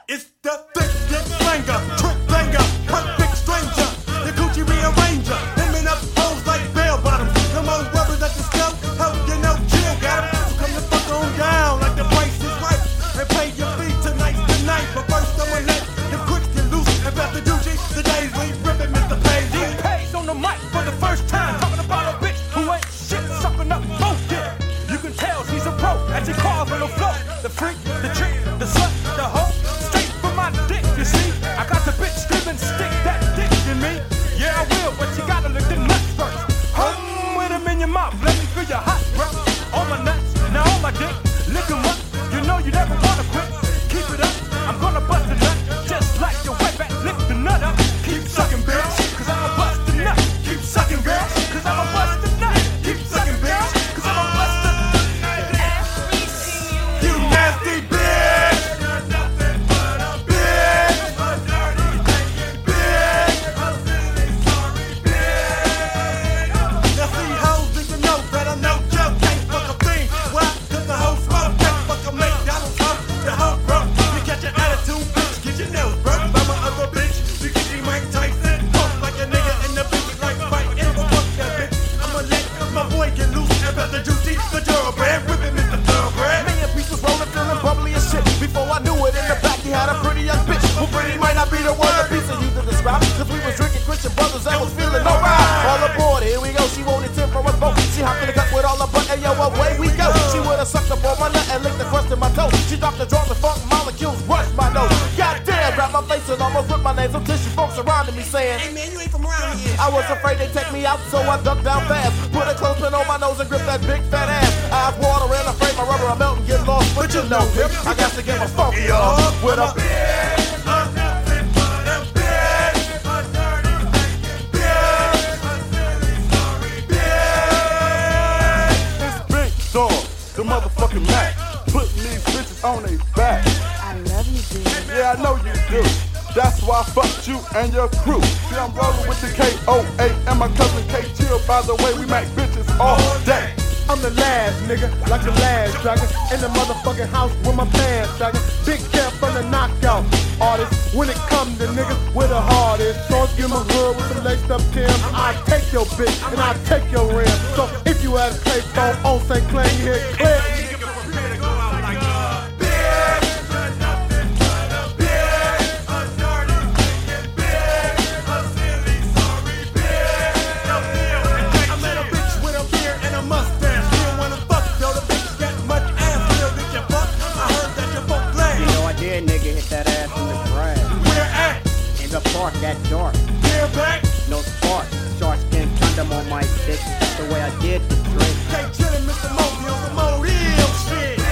It's the thick dick flanger, trick banger, perfect stranger, the Gucci rearranger, hemming up hoes like bell bottoms. Come on, rubbers at the scope, help you know, chill, got 'em. So come the fuck on down like the price is right, and pay your fee tonight's the night. But first I'ma let them quicks get loose, and about the Gucci, the days we rippin' Mr. Page. Page on the mic for the first time, talking about a bitch who ain't shit, sucking up bullshit. You can tell she's a pro, as she calls on the floor. The freak, the trick, the slut, the hoe, straight from my dick, you see. I got the bitch screaming, stick that dick in me. Yeah, I will, but you gotta lick the nuts first. With them in your mouth, let me feel your hot breath. On my nuts, now on my dick, lick 'em up. You know you never wanna quit. Keep it up, I'm gonna bust a nut, just like your wet back, lick the nut up. Keep sucking, bitch, cause I'ma bust the nut. Keep sucking, bitch, cause I'ma bust the nut. Keep sucking, bitch, cause I'ma bust the nut. You nasty bitch! Nothing but a bitch! A dirty, naked bitch! A silly, sorry bitch! Now see hoes, did you know that I'm no joke? Can't fuck a thing. Why? Cause the hoe smoke. Can't fuck a McDonald's up. The hoe broke. You catch your attitude, bitch. Get your nails broke by my other bitch. You get your Mike Tyson. Pump like a nigga in the bitch like fighting. Fuck that bitch. I'ma let my boy get loose. About the juicy, the thoroughbred. Whipping Mr. Thoroughbred. Man, piece was rolling, feeling bubbly as shit. Before I knew it, in the back he had a pretty young bitch. Who pretty might not be the word a piece of you to describe. Cause we was drinking Christian brothers and was feeling alright. All aboard, here we go. She wanted 10 for us both. She hopped in the cut with all her butt, and yo, away we go. She would've sucked up on my nut and licked the crust in my toe. She dropped the drawers and funk molecules, rushed my nose. Goddamn, grabbed my face and almost ripped my nasal tissue. Folks surrounded me saying, Hey man, you ain't from around here. I was afraid they'd take me out, so I ducked down fast. Put a clothespin on my nose and gripped that big fat ass. Eyes watering, afraid my rubber will melt and get lost. But you know, Pip, I got to get my funky off with a bitch. Nothing but a bitch. A dirty, naked bitch. A silly, sorry bitch. It's Big Dog, the motherfucking Mac, putting these bitches on their back. I love you, dude. Yeah, I know you do. That's why I fucked you and your crew. See, I'm rolling with the KOA and my cousin K Chill. By the way, we make bitches all day. I'm the last nigga, like the last dragon. In the motherfucking house with my pants dragging. Big cap from the knockout artist. When it comes to niggas with the hardest. So give my hood with some laced up Tim. I take your bitch and I take your rim. So if you had a play phone on St. Clair, you hear clear. Park that dark. No spark. Shark skin condom on my dick. That's the way I did the trick. Stay chillin', Mr. Mosey on the mode, shit.